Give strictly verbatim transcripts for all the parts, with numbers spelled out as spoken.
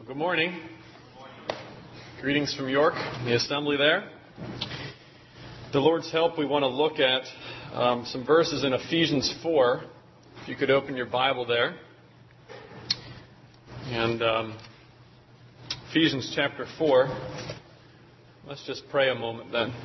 Well, good morning. Greetings from York, the assembly there. The Lord's help, we want to look at um, some verses in Ephesians four. If you could open your Bible there. And um, Ephesians chapter four. Let's just pray a moment then.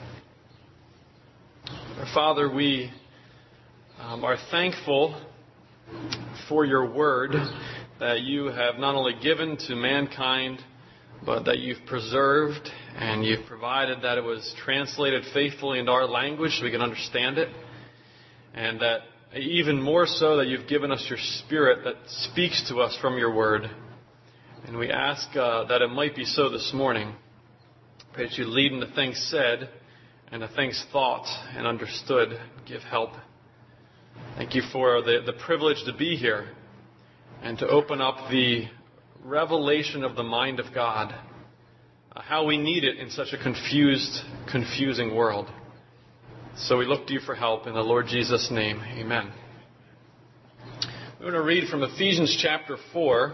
Our Father, we um, are thankful for your word that you have not only given to mankind, but that you've preserved and you've provided that it was translated faithfully into our language so we can understand it. And that even more so that you've given us your Spirit that speaks to us from your word. And we ask uh, that it might be so this morning. Pray that you lead in the things said and the things thought and understood. Give help. Thank you for the, the privilege to be here and to open up the revelation of the mind of God, uh, how we need it in such a confused, confusing world. So we look to you for help in the Lord Jesus' name. Amen. We're going to read from Ephesians chapter four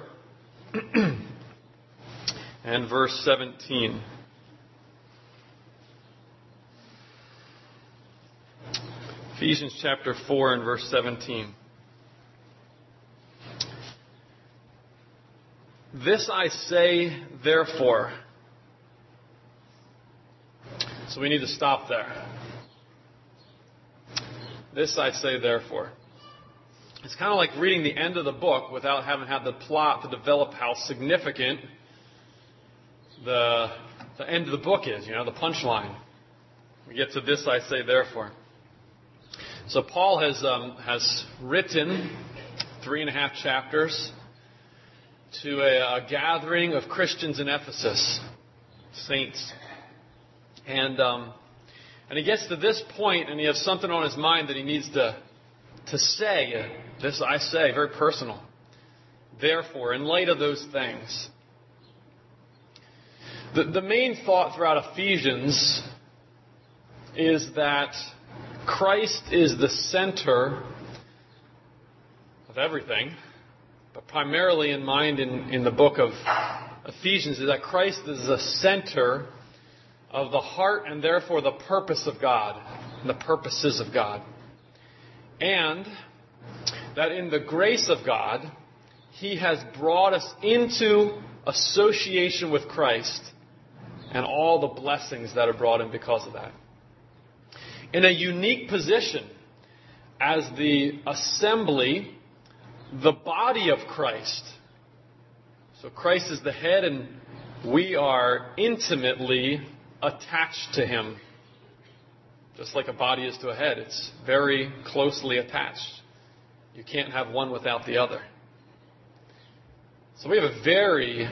and verse seventeen. Ephesians chapter four and verse seventeen. This I say, therefore. So we need to stop there. This I say, therefore. It's kind of like reading the end of the book without having had the plot to develop how significant the, the end of the book is, you know, the punchline. We get to this I say, therefore. So Paul has um, has written three and a half chapters to a, a gathering of Christians in Ephesus, saints. And um, and he gets to this point, and he has something on his mind that he needs to to say. This I say, very personal. Therefore, in light of those things, the, the main thought throughout Ephesians is that Christ is the center of everything. But primarily in mind in, in the book of Ephesians is that Christ is the center of the heart and therefore the purpose of God, and the purposes of God. And that in the grace of God, He has brought us into association with Christ and all the blessings that are brought in because of that. In a unique position as the assembly, the body of Christ. So Christ is the head and we are intimately attached to Him. Just like a body is to a head. It's very closely attached. You can't have one without the other. So we have a very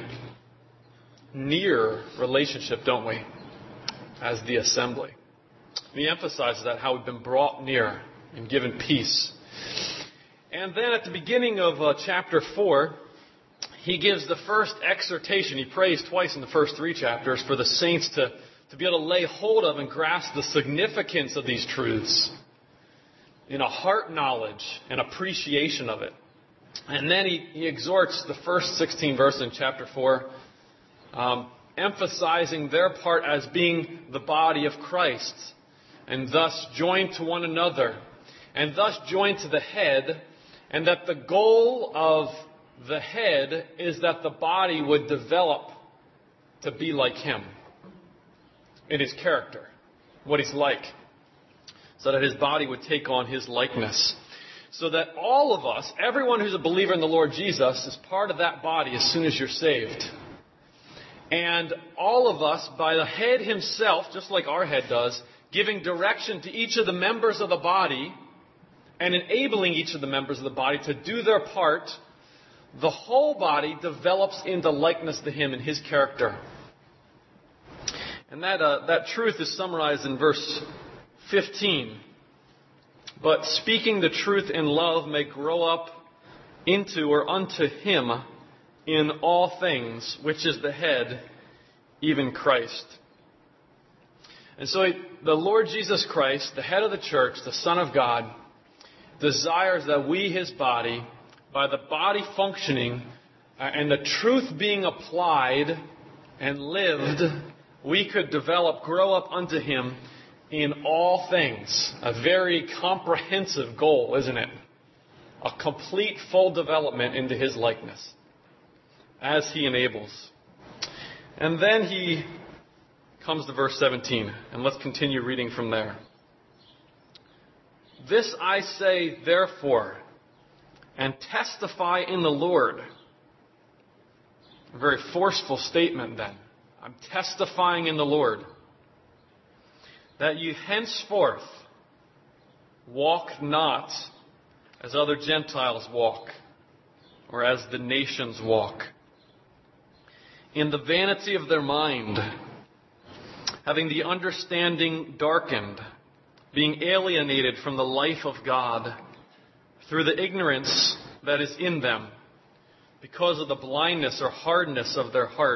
near relationship, don't we, as the assembly. And he emphasizes that, how we've been brought near and given peace. And then at the beginning of uh, chapter four, he gives the first exhortation. He prays twice in the first three chapters for the saints to, to be able to lay hold of and grasp the significance of these truths in a heart knowledge and appreciation of it. And then he, he exhorts the first sixteen verses in chapter four, um, emphasizing their part as being the body of Christ, and thus joined to one another, and thus joined to the head. And that the goal of the head is that the body would develop to be like Him in His character, what He's like, so that His body would take on His likeness. So that all of us, everyone who's a believer in the Lord Jesus, is part of that body as soon as you're saved. And all of us, by the head Himself, just like our head does, giving direction to each of the members of the body, and enabling each of the members of the body to do their part, the whole body develops into likeness to Him in His character. And that uh, that truth is summarized in verse fifteen. But speaking the truth in love may grow up into or unto Him in all things, which is the head, even Christ. And so the Lord Jesus Christ, the head of the church, the Son of God, desires that we, His body, by the body functioning and the truth being applied and lived, we could develop, grow up unto Him in all things. A very comprehensive goal, isn't it? A complete, full development into His likeness as He enables. And then He comes to verse seventeen, and let's continue reading from there. This I say, therefore, and testify in the Lord. A very forceful statement then. I'm testifying in the Lord that you henceforth walk not as other Gentiles walk, or as the nations walk, in the vanity of their mind, having the understanding darkened, being alienated from the life of God through the ignorance that is in them, because of the blindness or hardness of their heart,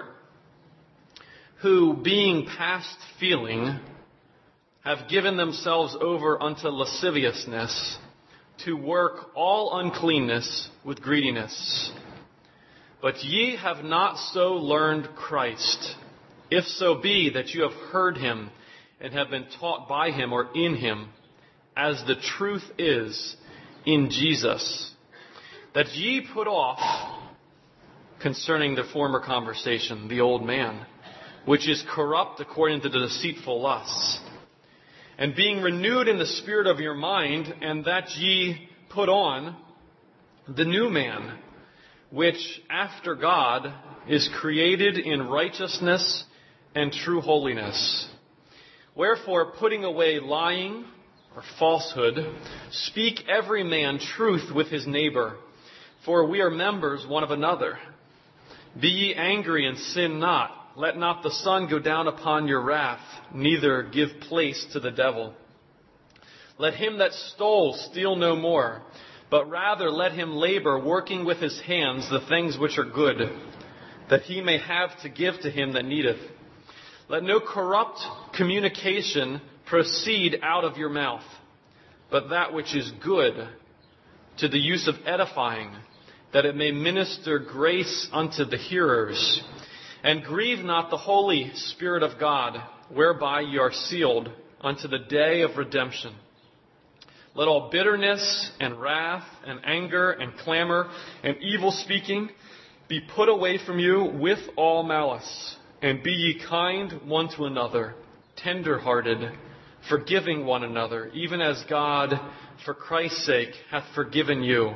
who, being past feeling, have given themselves over unto lasciviousness, to work all uncleanness with greediness. But ye have not so learned Christ, if so be that you have heard Him and have been taught by Him or in Him, as the truth is in Jesus, that ye put off, concerning the former conversation, the old man, which is corrupt according to the deceitful lusts, and being renewed in the spirit of your mind, and that ye put on the new man, which after God is created in righteousness and true holiness. Wherefore, putting away lying or falsehood, speak every man truth with his neighbor, for we are members one of another. Be ye angry and sin not. Let not the sun go down upon your wrath, neither give place to the devil. Let him that stole steal no more, but rather let him labor, working with his hands the things which are good, that he may have to give to him that needeth. Let no corrupt communication proceed out of your mouth, but that which is good, to the use of edifying, that it may minister grace unto the hearers. And grieve not the Holy Spirit of God, whereby ye are sealed unto the day of redemption. Let all bitterness and wrath and anger and clamor and evil speaking be put away from you with all malice. And be ye kind one to another, tender-hearted, forgiving one another, even as God, for Christ's sake, hath forgiven you.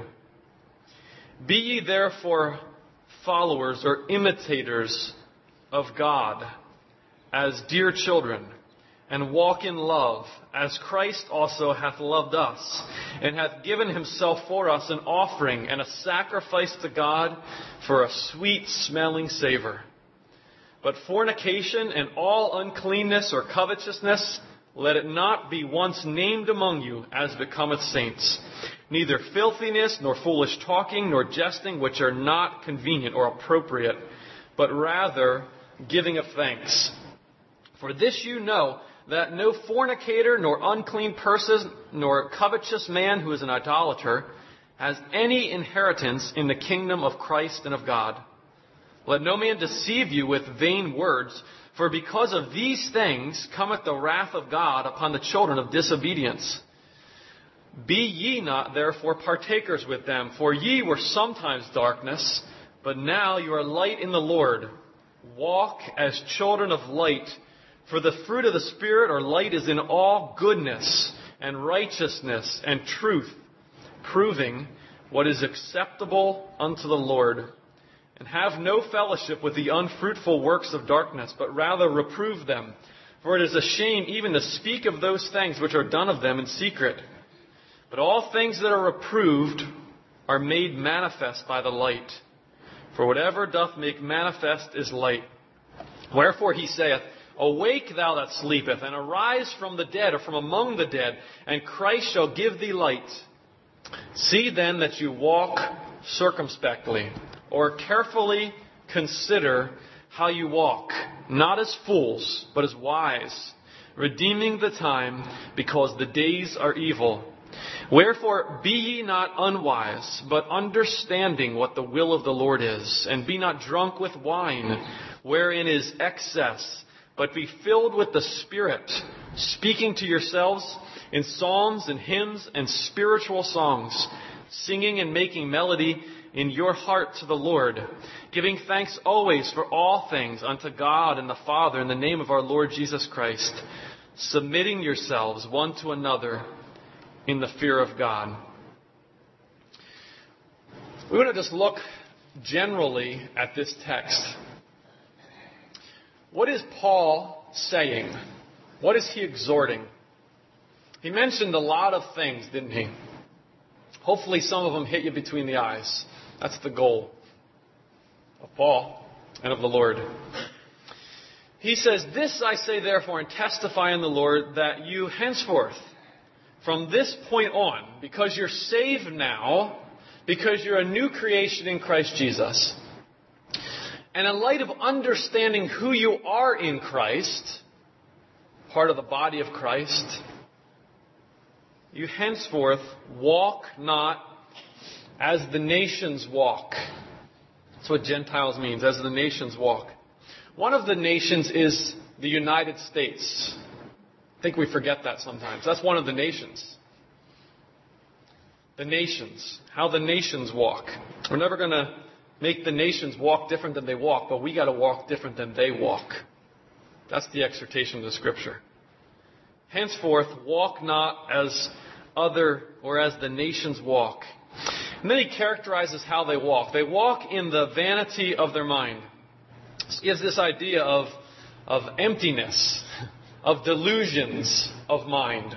Be ye therefore followers or imitators of God as dear children, and walk in love, as Christ also hath loved us, and hath given himself for us an offering and a sacrifice to God for a sweet-smelling savor. But fornication and all uncleanness or covetousness, let it not be once named among you as becometh saints. Neither filthiness, nor foolish talking, nor jesting, which are not convenient or appropriate, but rather giving of thanks. For this you know, that no fornicator, nor unclean person, nor covetous man who is an idolater, has any inheritance in the kingdom of Christ and of God. Let no man deceive you with vain words, for because of these things cometh the wrath of God upon the children of disobedience. Be ye not therefore partakers with them, for ye were sometimes darkness, but now you are light in the Lord. Walk as children of light, for the fruit of the Spirit or light is in all goodness and righteousness and truth, proving what is acceptable unto the Lord. And have no fellowship with the unfruitful works of darkness, but rather reprove them. For it is a shame even to speak of those things which are done of them in secret. But all things that are reproved are made manifest by the light. For whatever doth make manifest is light. Wherefore he saith, Awake, thou that sleepeth, and arise from the dead, or from among the dead, and Christ shall give thee light. See then that you walk circumspectly, or carefully consider how you walk, not as fools, but as wise, redeeming the time, because the days are evil. Wherefore be ye not unwise, but understanding what the will of the Lord is. And be not drunk with wine, wherein is excess, but be filled with the Spirit, speaking to yourselves in psalms and hymns and spiritual songs, singing and making melody in your heart to the Lord, giving thanks always for all things unto God and the Father in the name of our Lord Jesus Christ, submitting yourselves one to another in the fear of God. We want to just look generally at this text. What is Paul saying? What is he exhorting? He mentioned a lot of things, didn't he? Hopefully some of them hit you between the eyes. That's the goal of Paul and of the Lord. He says, "This I say therefore and testify in the Lord, that you henceforth, from this point on, because you're saved now, because you're a new creation in Christ Jesus, and in light of understanding who you are in Christ, part of the body of Christ, you henceforth walk not as the nations walk." That's what Gentiles means, as the nations walk. One of the nations is the United States. I think we forget that sometimes. That's one of the nations. The nations. How the nations walk. We're never going to make the nations walk different than they walk, but we got to walk different than they walk. That's the exhortation of the Scripture. Henceforth, walk not as other or as the nations walk. And then he characterizes how they walk. They walk in the vanity of their mind. This gives this idea of, of emptiness, of delusions of mind.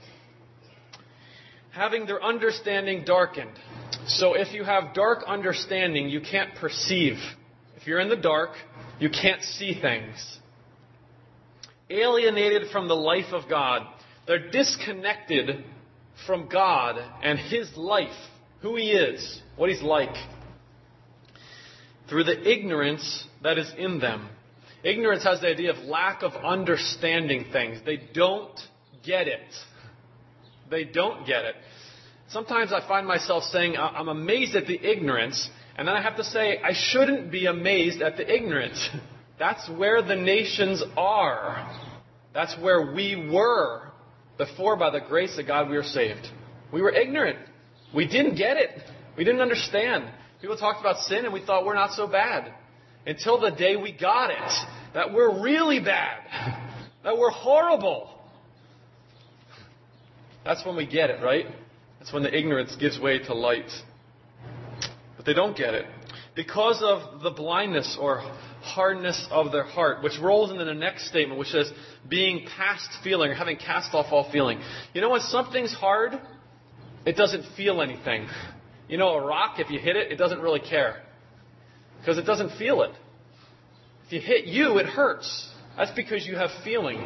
Having their understanding darkened. So if you have dark understanding, you can't perceive. If you're in the dark, you can't see things. Alienated from the life of God. They're disconnected from God and His life, who He is, what He's like, through the ignorance that is in them. Ignorance has the idea of lack of understanding things. They don't get it. They don't get it. Sometimes I find myself saying, I'm amazed at the ignorance, and then I have to say, I shouldn't be amazed at the ignorance. That's where the nations are. That's where we were before, by the grace of God, we were saved. We were ignorant. We didn't get it. We didn't understand. People talked about sin and we thought we're not so bad. Until the day we got it. That we're really bad. That we're horrible. That's when we get it, right? That's when the ignorance gives way to light. But they don't get it. Because of the blindness or hardness of their heart, which rolls into the next statement, which says, being past feeling, or having cast off all feeling. You know, when something's hard, it doesn't feel anything. You know, a rock, if you hit it, it doesn't really care. Because it doesn't feel it. If you hit you, it hurts. That's because you have feeling.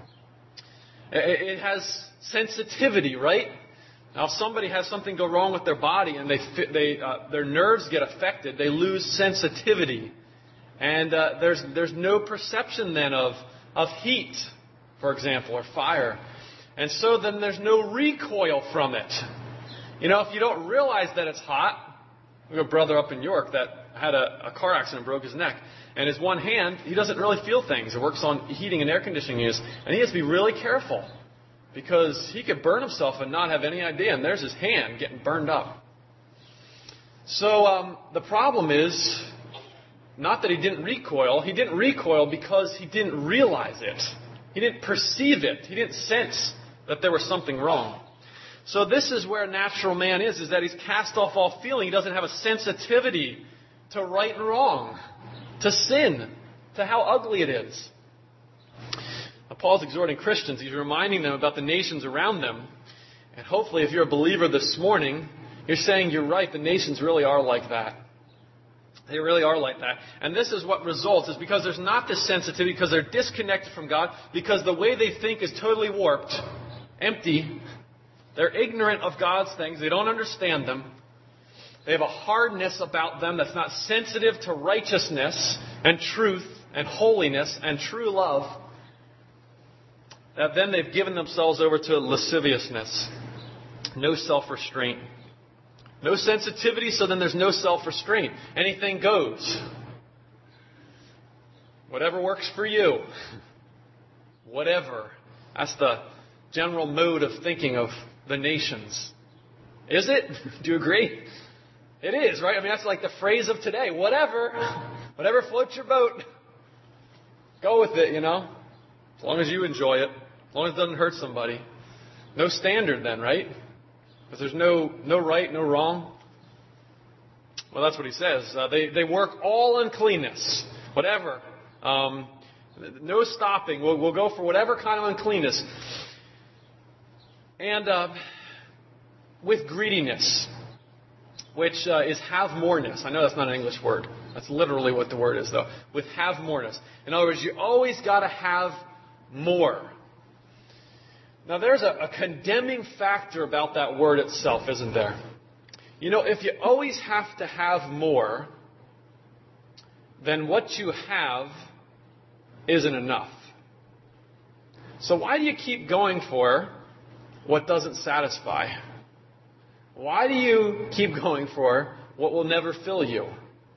It has sensitivity, right? Now, if somebody has something go wrong with their body and they, they, uh, their nerves get affected, they lose sensitivity. And uh, there's, there's no perception then of, of heat, for example, or fire. And so then there's no recoil from it. You know, if you don't realize that it's hot, we have a brother up in York that had a, a car accident, broke his neck. And his one hand, he doesn't really feel things. He works on heating and air conditioning units. And he has to be really careful. Because he could burn himself and not have any idea. And there's his hand getting burned up. So um, the problem is, not that he didn't recoil. He didn't recoil because he didn't realize it. He didn't perceive it. He didn't sense that there was something wrong. So this is where natural man is, is that he's cast off all feeling. He doesn't have a sensitivity to right and wrong, to sin, to how ugly it is. Now, Paul's exhorting Christians. He's reminding them about the nations around them. And hopefully, if you're a believer this morning, you're saying you're right. The nations really are like that. They really are like that. And this is what results, is because there's not this sensitivity, because they're disconnected from God, because the way they think is totally warped, empty. They're ignorant of God's things. They don't understand them. They have a hardness about them that's not sensitive to righteousness and truth and holiness and true love. That then they've given themselves over to lasciviousness. no self-restraint. No sensitivity, so then there's no self-restraint. Anything goes. Whatever works for you. Whatever. That's the general mode of thinking of the nations. Is it? Do you agree? It is, right? I mean, that's like the phrase of today. Whatever. Whatever floats your boat. Go with it, you know. As long as you enjoy it. As long as it doesn't hurt somebody. No standard then, right? Because there's no no right, no wrong. Well, that's what he says. Uh, they, they work all uncleanness. Whatever. Um, no stopping. We'll, we'll go for whatever kind of uncleanness. And uh, with greediness, which uh, is have-moreness. I know that's not an English word. That's literally what the word is, though. With have-moreness. In other words, you always got to have more. Now, there's a, a condemning factor about that word itself, isn't there? You know, if you always have to have more, then what you have isn't enough. So why do you keep going for what doesn't satisfy? Why do you keep going for what will never fill you?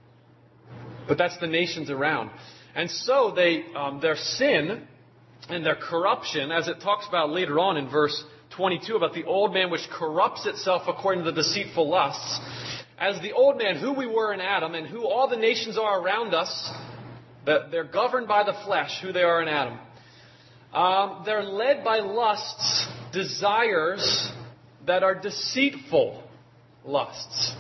But that's the nations around. And so they, um, their sin and their corruption, as it talks about later on in verse twenty-two, about the old man which corrupts itself according to the deceitful lusts, as the old man, who we were in Adam, and who all the nations are around us, that they're governed by the flesh, who they are in Adam. Um, they're led by lusts, desires that are deceitful lusts.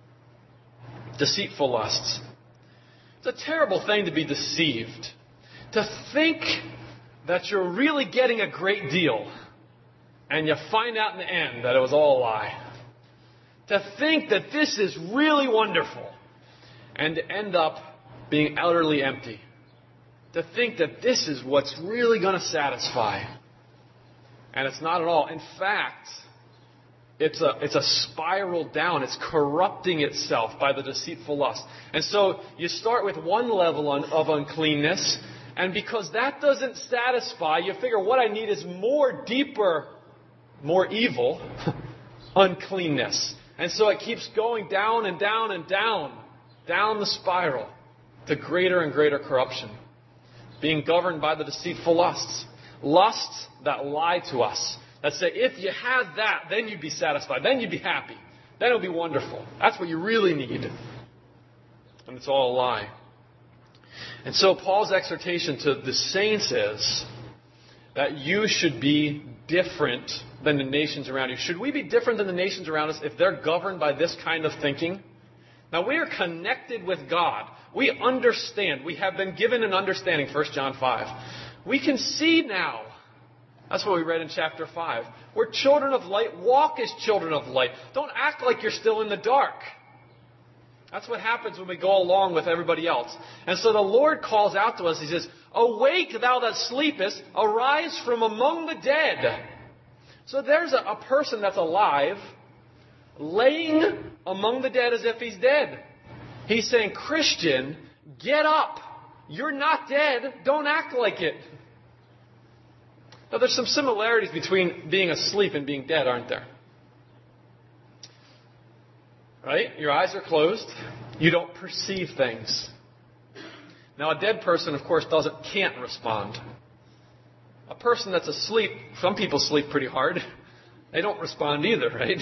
Deceitful lusts. It's a terrible thing to be deceived. To think that you're really getting a great deal, and you find out in the end that it was all a lie. To think that this is really wonderful, and to end up being utterly empty. To think that this is what's really going to satisfy. And it's not at all. In fact, it's a, it's a spiral down. It's corrupting itself by the deceitful lust. And so you start with one level on, of uncleanness, and because that doesn't satisfy, you figure what I need is more deeper, more evil uncleanness. And so it keeps going down and down and down, down the spiral to greater and greater corruption. Being governed by the deceitful lusts. Lusts that lie to us. That say, if you had that, then you'd be satisfied. Then you'd be happy. Then it'll be wonderful. That's what you really need. And it's all a lie. And so Paul's exhortation to the saints is that you should be different than the nations around you. Should we be different than the nations around us if they're governed by this kind of thinking? Now, we are connected with God. We understand. We have been given an understanding, First John five. We can see now. That's what we read in chapter five. We're children of light. Walk as children of light. Don't act like you're still in the dark. That's what happens when we go along with everybody else. And so the Lord calls out to us. He says, awake, thou that sleepest, arise from among the dead. So there's a, a person that's alive, laying among the dead as if he's dead. He's saying, Christian, get up. You're not dead. Don't act like it. Now, there's some similarities between being asleep and being dead, aren't there? Right? Your eyes are closed. You don't perceive things. Now, a dead person, of course, doesn't can't respond. A person that's asleep, some people sleep pretty hard. They don't respond either, right?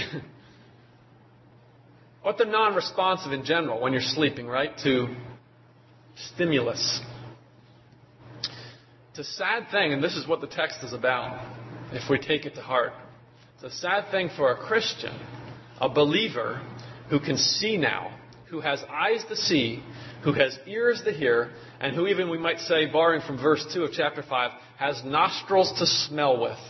But they're non-responsive in general when you're sleeping, right? To stimulus. It's a sad thing, and this is what the text is about, if we take it to heart. It's a sad thing for a Christian, a believer, who can see now, who has eyes to see, who has ears to hear, and who even, we might say, borrowing from verse two of chapter five, has nostrils to smell with.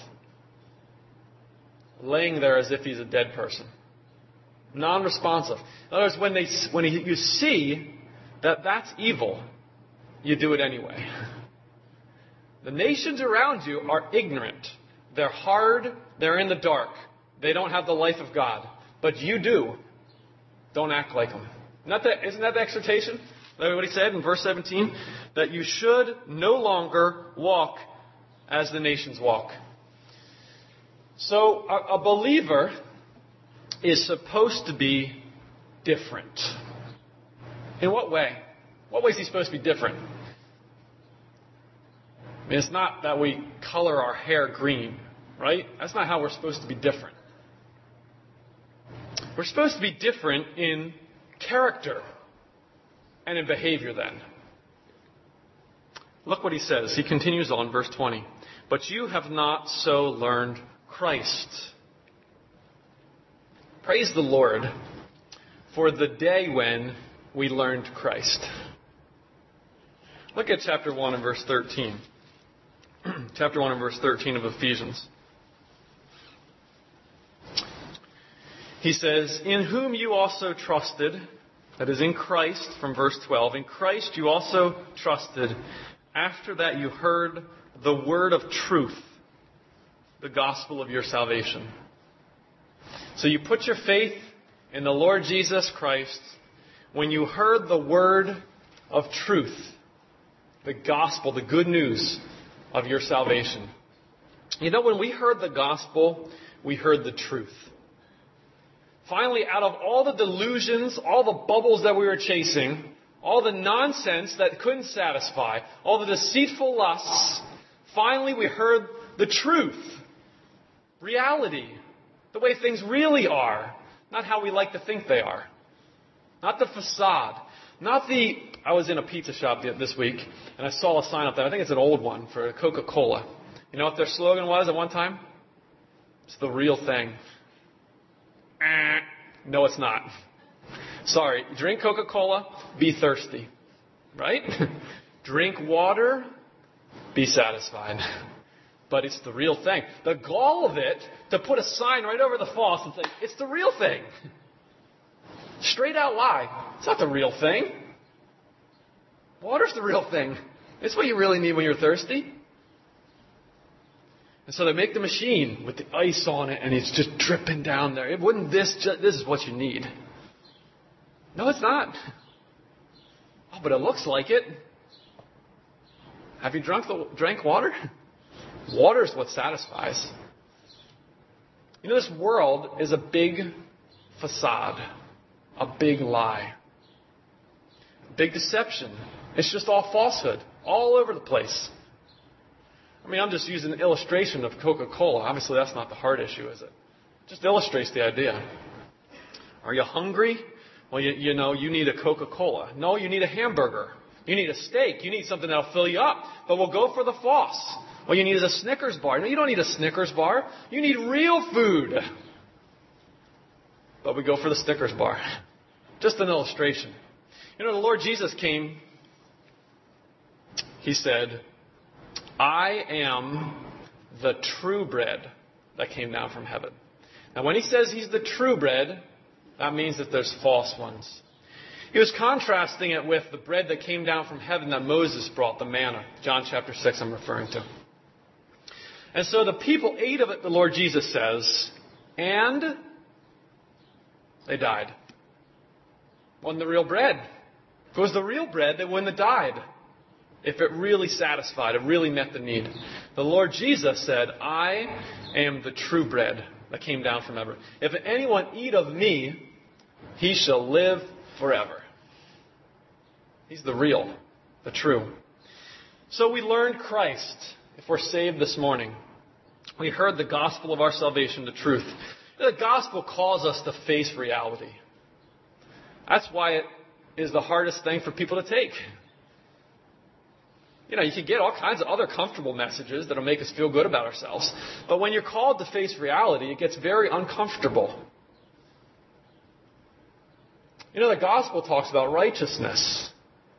Laying there as if he's a dead person. Non-responsive. In other words, when, they, when you see that that's evil, you do it anyway. The nations around you are ignorant. They're hard. They're in the dark. They don't have the life of God. But you do. Don't act like them. Not that, isn't that the exhortation? Is that what he said in verse seventeen? That you should no longer walk as the nations walk. So a, a believer is supposed to be different. In what way? What way is he supposed to be different? I mean, it's not that we color our hair green, right? That's not how we're supposed to be different. We're supposed to be different in character and in behavior then. Look what he says. He continues on, verse twenty. But you have not so learned Christ. Praise the Lord for the day when we learned Christ. Look at chapter one and verse thirteen. Chapter one and verse thirteen of Ephesians. He says, in whom you also trusted, that is in Christ, from verse twelve. In Christ you also trusted, after that you heard the word of truth, the gospel of your salvation. So you put your faith in the Lord Jesus Christ when you heard the word of truth, the gospel, the good news of your salvation. You know, when we heard the gospel, we heard the truth. Finally, out of all the delusions, all the bubbles that we were chasing, all the nonsense that couldn't satisfy, all the deceitful lusts, finally we heard the truth, reality, the way things really are, not how we like to think they are, not the facade, not the... I was in a pizza shop this week, and I saw a sign up there. I think it's an old one for Coca-Cola. You know what their slogan was at one time? It's the real thing. Eh, no, it's not. Sorry. Drink Coca-Cola, be thirsty. Right? Drink water, be satisfied. But it's the real thing. The gall of it, to put a sign right over the faucet and say, it's the real thing. Straight out lie. It's not the real thing. Water's the real thing. It's what you really need when you're thirsty. And so they make the machine with the ice on it, and it's just dripping down there. It wouldn't this just, this is what you need. No, it's not. Oh, but it looks like it. Have you drunk the drank water? Water is what satisfies. You know, this world is a big facade, a big lie, a big deception. It's just all falsehood, all over the place. I mean, I'm just using an illustration of Coca-Cola. Obviously, that's not the hard issue, is it? It just illustrates the idea. Are you hungry? Well, you, you know, you need a Coca-Cola. No, you need a hamburger. You need a steak. You need something that'll fill you up. But we'll go for the false. Well, you need a Snickers bar. No, you don't need a Snickers bar. You need real food. But we go for the Snickers bar. Just an illustration. You know, the Lord Jesus came. He said, I am the true bread that came down from heaven. Now, when he says he's the true bread, that means that there's false ones. He was contrasting it with the bread that came down from heaven that Moses brought, the manna. John chapter six I'm referring to. And so the people ate of it, the Lord Jesus says, and they died. Wasn't the real bread. If it was the real bread, they wouldn't have died. If it really satisfied, it really met the need. The Lord Jesus said, I am the true bread that came down from heaven. If anyone eat of me, he shall live forever. He's the real, the true. So we learned Christ. If we're saved this morning, we heard the gospel of our salvation, the truth. The gospel calls us to face reality. That's why it is the hardest thing for people to take. You know, you can get all kinds of other comfortable messages that'll make us feel good about ourselves. But when you're called to face reality, it gets very uncomfortable. You know, the gospel talks about righteousness.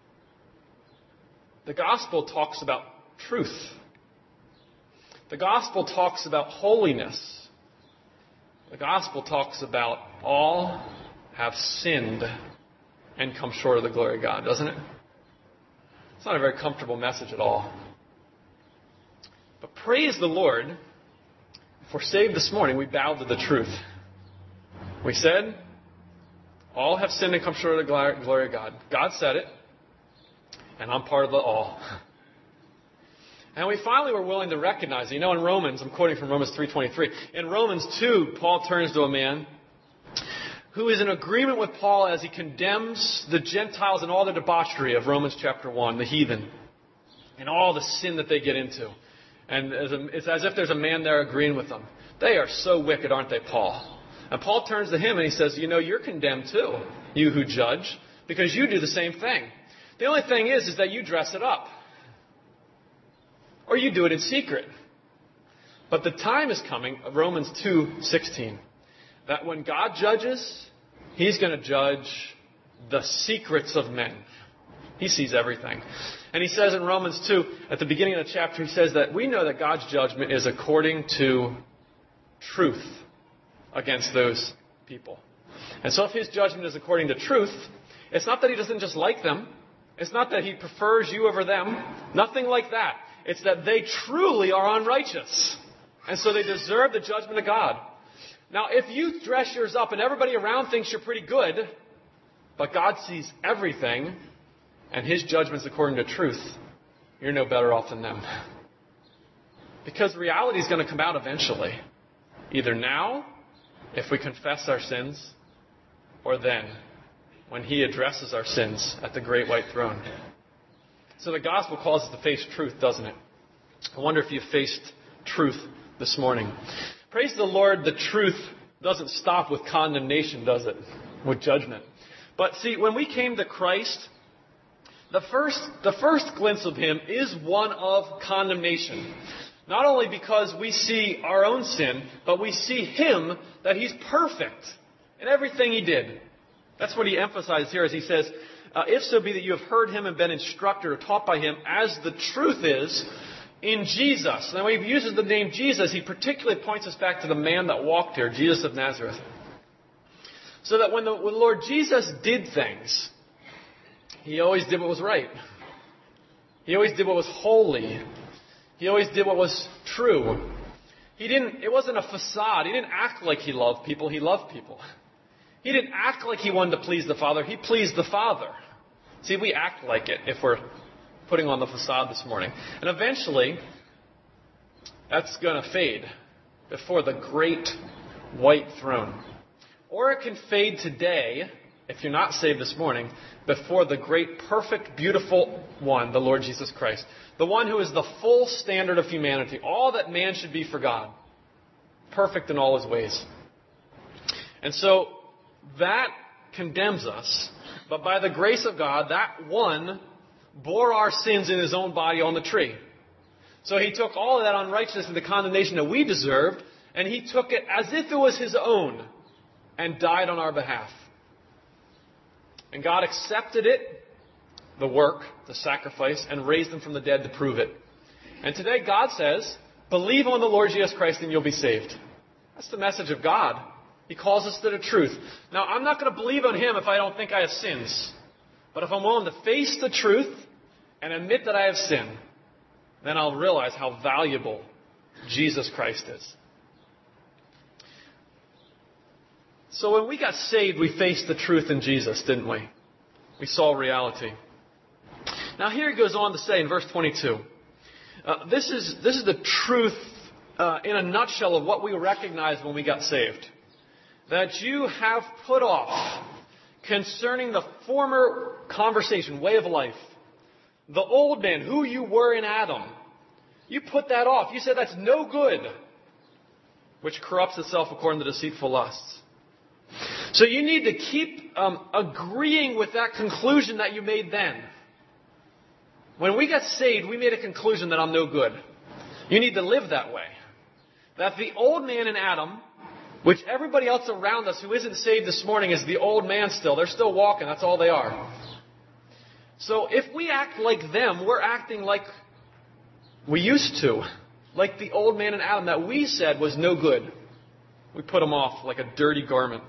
The gospel talks about truth. The gospel talks about holiness. The gospel talks about all have sinned and come short of the glory of God, doesn't it? It's not a very comfortable message at all. But praise the Lord, if we're saved this morning, we bowed to the truth. We said, all have sinned and come short of the glory of God. God said it, and I'm part of the all. And we finally were willing to recognize it. You know, in Romans, I'm quoting from Romans three twenty-three. In Romans two, Paul turns to a man who is in agreement with Paul as he condemns the Gentiles and all the debauchery of Romans chapter one, the heathen, and all the sin that they get into. And as a, it's as if there's a man there agreeing with them. They are so wicked, aren't they, Paul? And Paul turns to him and he says, you know, you're condemned too, you who judge, because you do the same thing. The only thing is, is that you dress it up. Or you do it in secret. But the time is coming, Romans two sixteen, that when God judges, He's going to judge the secrets of men. He sees everything. And he says in Romans two, at the beginning of the chapter, he says that we know that God's judgment is according to truth against those people. And so if His judgment is according to truth, it's not that He doesn't just like them. It's not that He prefers you over them. Nothing like that. It's that they truly are unrighteous. And so they deserve the judgment of God. Now, if you dress yours up and everybody around thinks you're pretty good, but God sees everything, and His judgment's according to truth, you're no better off than them. Because reality is going to come out eventually. Either now, if we confess our sins, or then, when He addresses our sins at the great white throne. So the gospel calls us to face truth, doesn't it? I wonder if you faced truth this morning. Praise the Lord, the truth doesn't stop with condemnation, does it? With judgment. But see, when we came to Christ, the first, the first glimpse of Him is one of condemnation. Not only because we see our own sin, but we see Him, that He's perfect in everything He did. That's what He emphasizes here as He says, uh, if so be that you have heard Him and been instructed or taught by Him, as the truth is in Jesus. And when He uses the name Jesus, He particularly points us back to the man that walked here, Jesus of Nazareth. So that when the, when Lord Jesus did things, He always did what was right. He always did what was holy. He always did what was true. He didn't, it wasn't a facade. He didn't act like He loved people. He loved people. He didn't act like He wanted to please the Father. He pleased the Father. See, we act like it if we're putting on the facade this morning. And eventually, that's going to fade before the great white throne. Or it can fade today, if you're not saved this morning, before the great, perfect, beautiful one, the Lord Jesus Christ. The one who is the full standard of humanity. All that man should be for God. Perfect in all His ways. And so, that condemns us. But by the grace of God, that one bore our sins in His own body on the tree. So He took all of that unrighteousness and the condemnation that we deserved, and He took it as if it was His own, and died on our behalf. And God accepted it, the work, the sacrifice, and raised Him from the dead to prove it. And today God says, believe on the Lord Jesus Christ and you'll be saved. That's the message of God. He calls us to the truth. Now, I'm not going to believe on Him if I don't think I have sins. But if I'm willing to face the truth and admit that I have sin, then I'll realize how valuable Jesus Christ is. So when we got saved, we faced the truth in Jesus, didn't we? We saw reality. Now here He goes on to say in verse twenty-two, uh, this is this is the truth uh, in a nutshell of what we recognized when we got saved. That you have put off concerning the former conversation, way of life, the old man, who you were in Adam. You put that off. You said that's no good, which corrupts itself according to deceitful lusts. So you need to keep um, agreeing with that conclusion that you made then. When we got saved, we made a conclusion that I'm no good. You need to live that way. That the old man in Adam, which everybody else around us who isn't saved this morning is the old man still. They're still walking. That's all they are. So if we act like them, we're acting like we used to. Like the old man in Adam that we said was no good. We put him off like a dirty garment.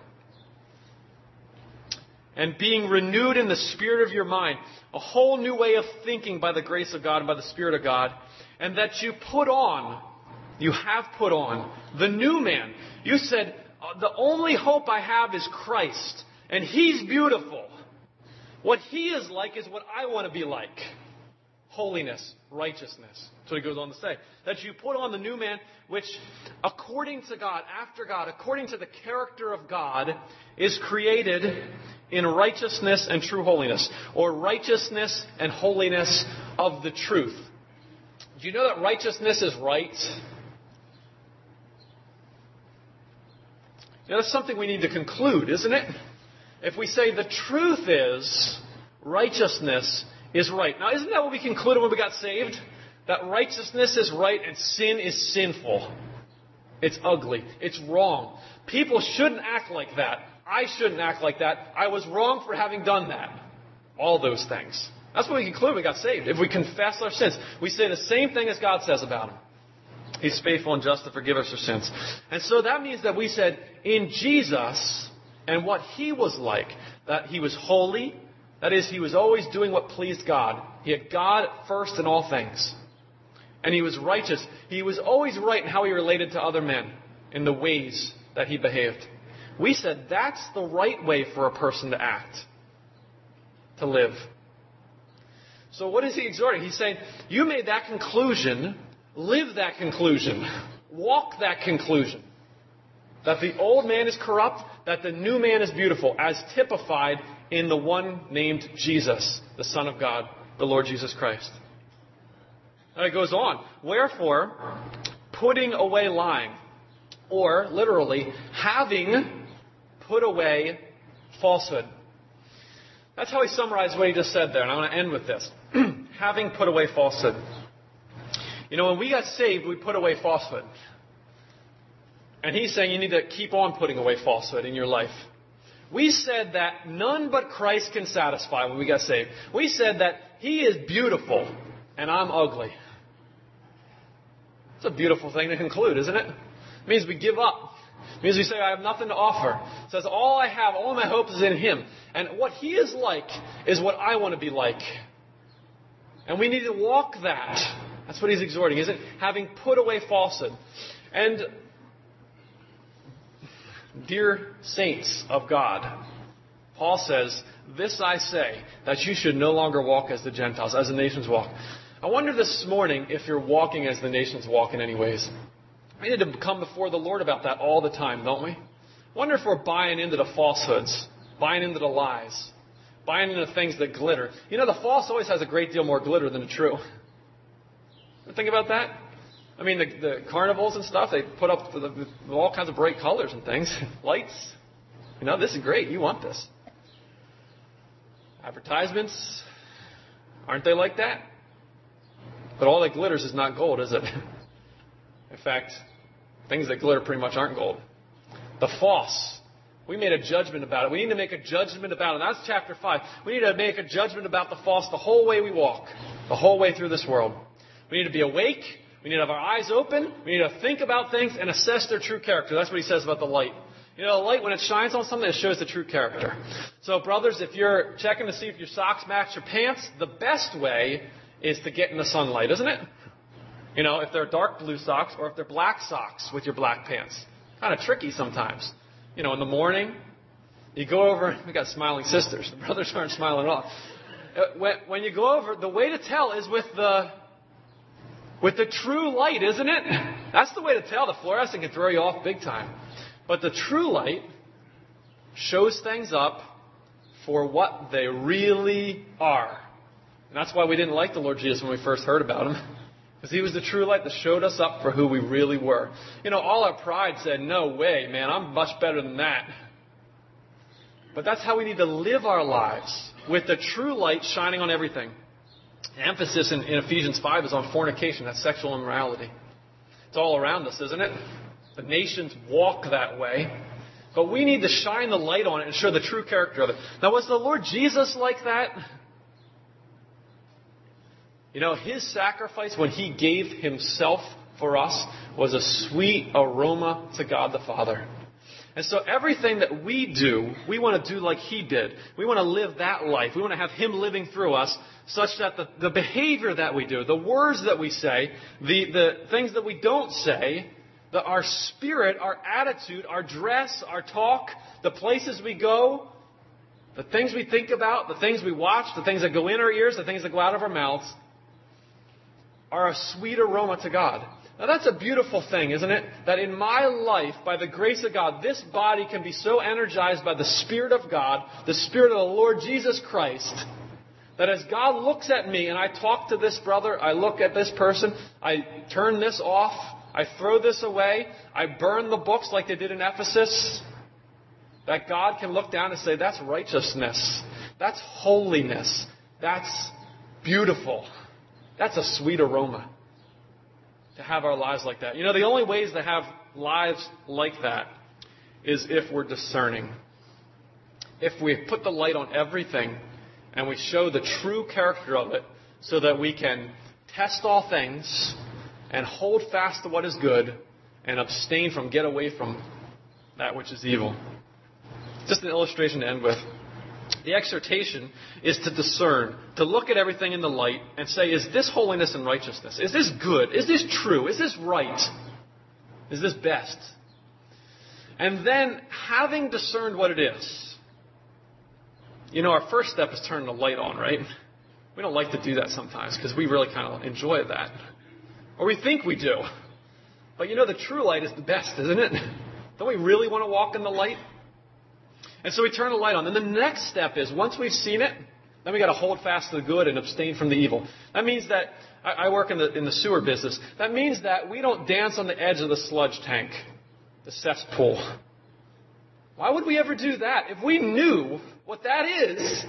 And being renewed in the spirit of your mind. A whole new way of thinking by the grace of God and by the Spirit of God. And that you put on, you have put on, the new man. You said, the only hope I have is Christ. And He's beautiful. What He is like is what I want to be like. holiness, righteousness. That's what he goes on to say. That you put on the new man, which according to God, after God, according to the character of God, is created in righteousness and true holiness, or righteousness and holiness of the truth. Do you know that righteousness is right? You know, that's something we need to conclude, isn't it? If we say the truth is righteousness is right. Now, isn't that what we concluded when we got saved? That righteousness is right and sin is sinful. It's ugly. It's wrong. People shouldn't act like that. I shouldn't act like that. I was wrong for having done that. All those things. That's what we conclude when we got saved. If we confess our sins, we say the same thing as God says about Him. He's faithful and just to forgive us our sins. And so that means that we said, in Jesus and what He was like, that He was holy. That is, He was always doing what pleased God. He had God first in all things. And He was righteous. He was always right in how He related to other men, in the ways that He behaved. We said that's the right way for a person to act, to live. So what is He exhorting? He's saying, you made that conclusion, live that conclusion, walk that conclusion. That the old man is corrupt, that the new man is beautiful, as typified in the one named Jesus, the Son of God, the Lord Jesus Christ. And it goes on. Wherefore, putting away lying, or literally, having put away falsehood. That's how he summarized what he just said there, and I want to end with this. Having put away falsehood. You know, when we got saved, we put away falsehood. And he's saying you need to keep on putting away falsehood in your life. We said that none but Christ can satisfy when we got saved. We said that He is beautiful and I'm ugly. It's a beautiful thing to conclude, isn't it? It means we give up. It means we say, I have nothing to offer. It says, all I have, all my hope is in Him. And what He is like is what I want to be like. And we need to walk that. That's what he's exhorting, isn't it? Having put away falsehood. And dear saints of God, Paul says, this I say, that you should no longer walk as the Gentiles, as the nations walk. I wonder this morning if you're walking as the nations walk in any ways. We need to come before the Lord about that all the time, don't we? I wonder if we're buying into the falsehoods, buying into the lies, buying into things that glitter. You know, the false always has a great deal more glitter than the true. Ever think about that? I mean, the, the carnivals and stuff, they put up the, the, all kinds of bright colors and things. Lights. You know, this is great. You want this. Advertisements. Aren't they like that? But all that glitters is not gold, is it? In fact, things that glitter pretty much aren't gold. The false. We made a judgment about it. We need to make a judgment about it. That's chapter five. We need to make a judgment about the false the whole way we walk. The whole way through this world. We need to be awake. We need to have our eyes open. We need to think about things and assess their true character. That's what he says about the light. You know, the light, when it shines on something, it shows the true character. So, brothers, if you're checking to see if your socks match your pants, the best way is to get in the sunlight, isn't it? You know, if they're dark blue socks or if they're black socks with your black pants. Kind of tricky sometimes. You know, in the morning, you go over, we got smiling sisters. The brothers aren't smiling at all. When, when you go over, the way to tell is with the With the true light, isn't it? That's the way to tell. The fluorescent can throw you off big time. But the true light shows things up for what they really are. And that's why we didn't like the Lord Jesus when we first heard about Him. Because He was the true light that showed us up for who we really were. You know, all our pride said, no way, man, I'm much better than that. But that's how we need to live our lives, with the true light shining on everything. The emphasis in, in Ephesians five is on fornication. That's sexual immorality. It's all around us, isn't it? The nations walk that way. But we need to shine the light on it and show the true character of it. Now, was the Lord Jesus like that? You know, His sacrifice when He gave Himself for us was a sweet aroma to God the Father. And so everything that we do, we want to do like He did. We want to live that life. We want to have Him living through us such that the, the behavior that we do, the words that we say, the, the things that we don't say, the, our spirit, our attitude, our dress, our talk, the places we go, the things we think about, the things we watch, the things that go in our ears, the things that go out of our mouths, are a sweet aroma to God. Now that's a beautiful thing, isn't it? That in my life, by the grace of God, this body can be so energized by the Spirit of God, the Spirit of the Lord Jesus Christ, that as God looks at me and I talk to this brother, I look at this person, I turn this off, I throw this away, I burn the books like they did in Ephesus, that God can look down and say, that's righteousness, that's holiness, that's beautiful, that's a sweet aroma. To have our lives like that. You know, the only ways to have lives like that is if we're discerning. If we put the light on everything and we show the true character of it so that we can test all things and hold fast to what is good and abstain from, get away from that which is evil. Just an illustration to end with. The exhortation is to discern, to look at everything in the light and say, is this holiness and righteousness? Is this good? Is this true? Is this right? Is this best? And then, having discerned what it is, you know, our first step is turning the light on, right? We don't like to do that sometimes because we really kind of enjoy that. Or we think we do. But you know, the true light is the best, isn't it? Don't we really want to walk in the light? And so we turn the light on. Then the next step is, once we've seen it, then we got to hold fast to the good and abstain from the evil. That means that, I, I work in the, in the sewer business. That means that we don't dance on the edge of the sludge tank, the cesspool. Why would we ever do that? If we knew what that is,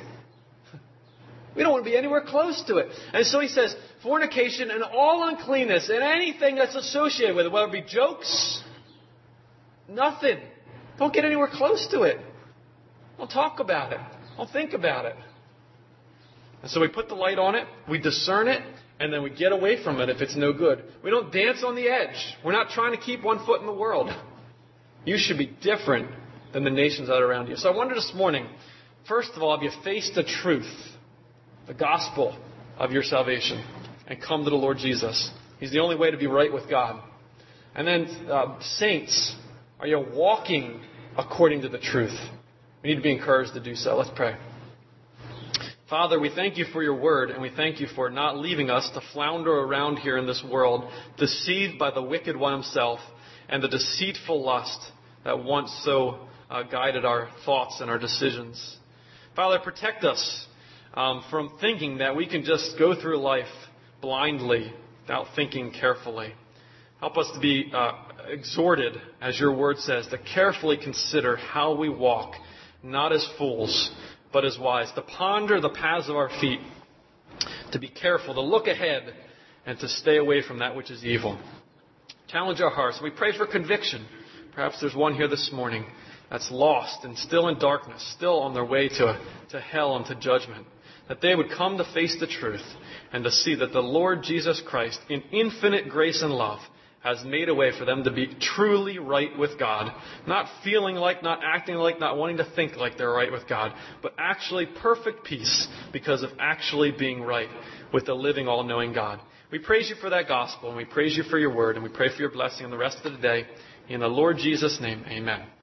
we don't want to be anywhere close to it. And so he says, fornication and all uncleanness and anything that's associated with it, whether it be jokes, nothing. Don't get anywhere close to it. Don't talk about it. Don't think about it. And so we put the light on it, we discern it, and then we get away from it if it's no good. We don't dance on the edge. We're not trying to keep one foot in the world. You should be different than the nations that are around you. So I wonder this morning, first of all, have you faced the truth, the gospel of your salvation, and come to the Lord Jesus? He's the only way to be right with God. And then, uh, saints, are you walking according to the truth? We need to be encouraged to do so. Let's pray. Father, we thank you for your word, and we thank you for not leaving us to flounder around here in this world, deceived by the wicked one himself and the deceitful lust that once so uh, guided our thoughts and our decisions. Father, protect us um, from thinking that we can just go through life blindly without thinking carefully. Help us to be uh, exhorted, as your word says, to carefully consider how we walk, not as fools, but as wise, to ponder the paths of our feet, to be careful, to look ahead, and to stay away from that which is evil. Challenge our hearts. We pray for conviction. Perhaps there's one here this morning that's lost and still in darkness, still on their way to, to hell and to judgment. That they would come to face the truth and to see that the Lord Jesus Christ, in infinite grace and love, has made a way for them to be truly right with God. Not feeling like, not acting like, not wanting to think like they're right with God, but actually perfect peace because of actually being right with the living, all-knowing God. We praise you for that gospel, and we praise you for your word, and we pray for your blessing on the rest of the day. In the Lord Jesus' name, amen.